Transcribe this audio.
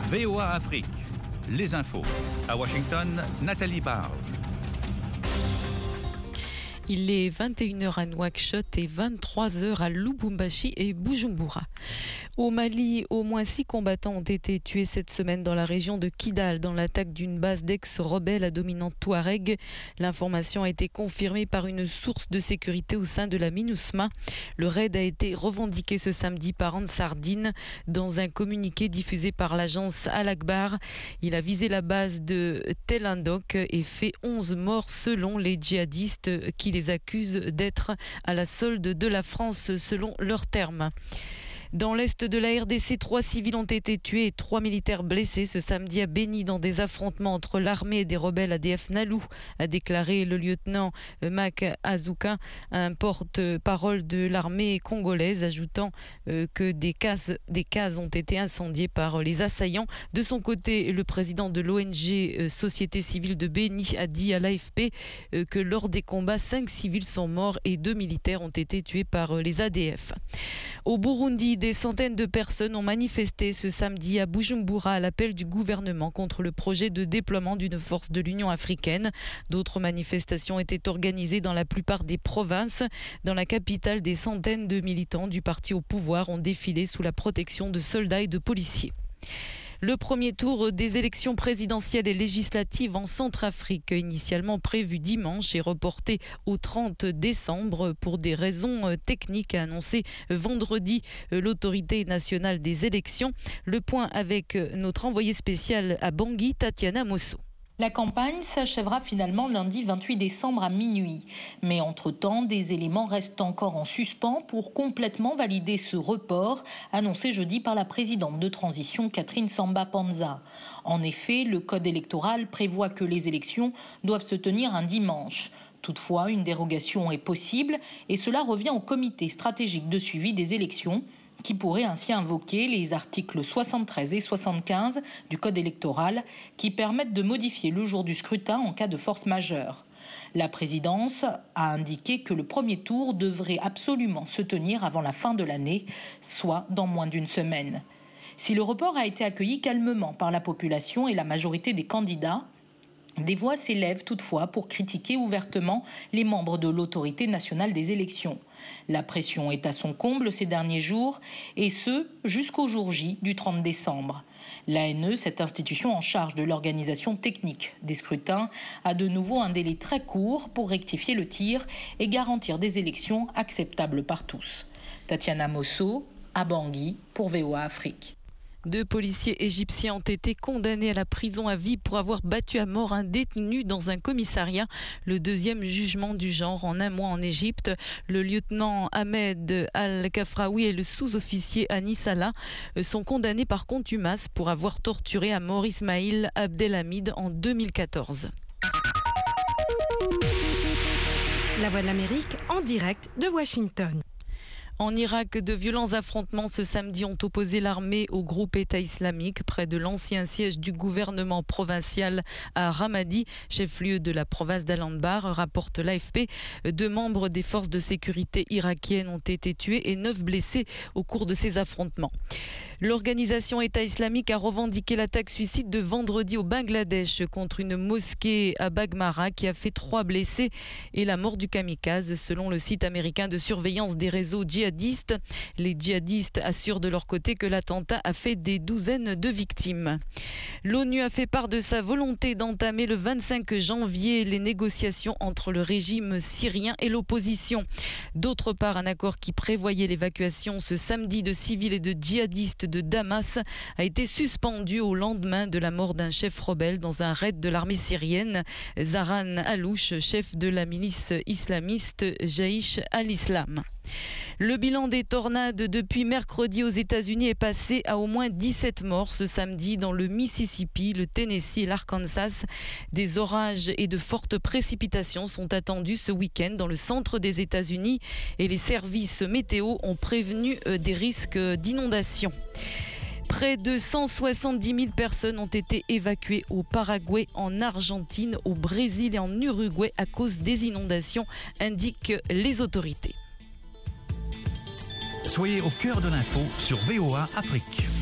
VOA Afrique, les infos. À Washington, Nathalie Barge. Il est 21h à Nouakchott et 23h à Lubumbashi et Bujumbura. Au Mali, au moins 6 combattants ont été tués cette semaine dans la région de Kidal dans l'attaque d'une base d'ex-rebelles à dominante Touareg. L'information a été confirmée par une source de sécurité au sein de la MINUSMA. Le raid a été revendiqué ce samedi par Ansar Dine dans un communiqué diffusé par l'agence Al-Akbar. Il a visé la base de Tel Andok et fait 11 morts selon les djihadistes qui les accusent d'être à la solde de la France selon leurs termes. Dans l'est de la RDC, 3 civils ont été tués et 3 militaires blessés ce samedi à Beni dans des affrontements entre l'armée et des rebelles ADF Nalou, a déclaré le lieutenant Mac Azuka, un porte-parole de l'armée congolaise, ajoutant que des cases ont été incendiées par les assaillants. De son côté, le président de l'ONG Société civile de Beni a dit à l'AFP que lors des combats, 5 civils sont morts et 2 militaires ont été tués par les ADF. Au Burundi, des centaines de personnes ont manifesté ce samedi à Bujumbura à l'appel du gouvernement contre le projet de déploiement d'une force de l'Union africaine. D'autres manifestations étaient organisées dans la plupart des provinces. Dans la capitale, des centaines de militants du parti au pouvoir ont défilé sous la protection de soldats et de policiers. Le premier tour des élections présidentielles et législatives en Centrafrique, initialement prévu dimanche, est reporté au 30 décembre pour des raisons techniques, a annoncé vendredi l'autorité nationale des élections. Le point avec notre envoyée spéciale à Bangui, Tatiana Mosso. La campagne s'achèvera finalement lundi 28 décembre à minuit. Mais entre-temps, des éléments restent encore en suspens pour complètement valider ce report, annoncé jeudi par la présidente de transition Catherine Samba Panza. En effet, le code électoral prévoit que les élections doivent se tenir un dimanche. Toutefois, une dérogation est possible et cela revient au comité stratégique de suivi des élections, qui pourrait ainsi invoquer les articles 73 et 75 du Code électoral qui permettent de modifier le jour du scrutin en cas de force majeure. La présidence a indiqué que le premier tour devrait absolument se tenir avant la fin de l'année, soit dans moins d'une semaine. Si le report a été accueilli calmement par la population et la majorité des candidats, des voix s'élèvent toutefois pour critiquer ouvertement les membres de l'autorité nationale des élections. La pression est à son comble ces derniers jours, et ce, jusqu'au jour J du 30 décembre. L'ANE, cette institution en charge de l'organisation technique des scrutins, a de nouveau un délai très court pour rectifier le tir et garantir des élections acceptables par tous. Tatiana Mosso, à Bangui, pour VOA Afrique. 2 policiers égyptiens ont été condamnés à la prison à vie pour avoir battu à mort un détenu dans un commissariat. Le 2e jugement du genre en un mois en Égypte. Le lieutenant Ahmed Al-Kafraoui et le sous-officier Anis Salah sont condamnés par contumace pour avoir torturé à mort Ismail Abdelhamid en 2014. La Voix de l'Amérique en direct de Washington. En Irak, de violents affrontements ce samedi ont opposé l'armée au groupe État islamique près de l'ancien siège du gouvernement provincial à Ramadi, chef-lieu de la province d'Al-Anbar, rapporte l'AFP. 2 membres des forces de sécurité irakiennes ont été tués et 9 blessés au cours de ces affrontements. L'organisation État islamique a revendiqué l'attaque suicide de vendredi au Bangladesh contre une mosquée à Bagmara qui a fait 3 blessés et la mort du kamikaze selon le site américain de surveillance des réseaux djihadistes. Les djihadistes assurent de leur côté que l'attentat a fait des douzaines de victimes. L'ONU a fait part de sa volonté d'entamer le 25 janvier les négociations entre le régime syrien et l'opposition. D'autre part, un accord qui prévoyait l'évacuation ce samedi de civils et de djihadistes de Damas a été suspendu au lendemain de la mort d'un chef rebelle dans un raid de l'armée syrienne, Zaran Alouche, chef de la milice islamiste Jaïch al-Islam. Le bilan des tornades depuis mercredi aux États-Unis est passé à au moins 17 morts ce samedi dans le Mississippi, le Tennessee et l'Arkansas. Des orages et de fortes précipitations sont attendus ce week-end dans le centre des États-Unis et les services météo ont prévenu des risques d'inondation. Près de 170 000 personnes ont été évacuées au Paraguay, en Argentine, au Brésil et en Uruguay à cause des inondations, indiquent les autorités. Soyez au cœur de l'info sur VOA Afrique.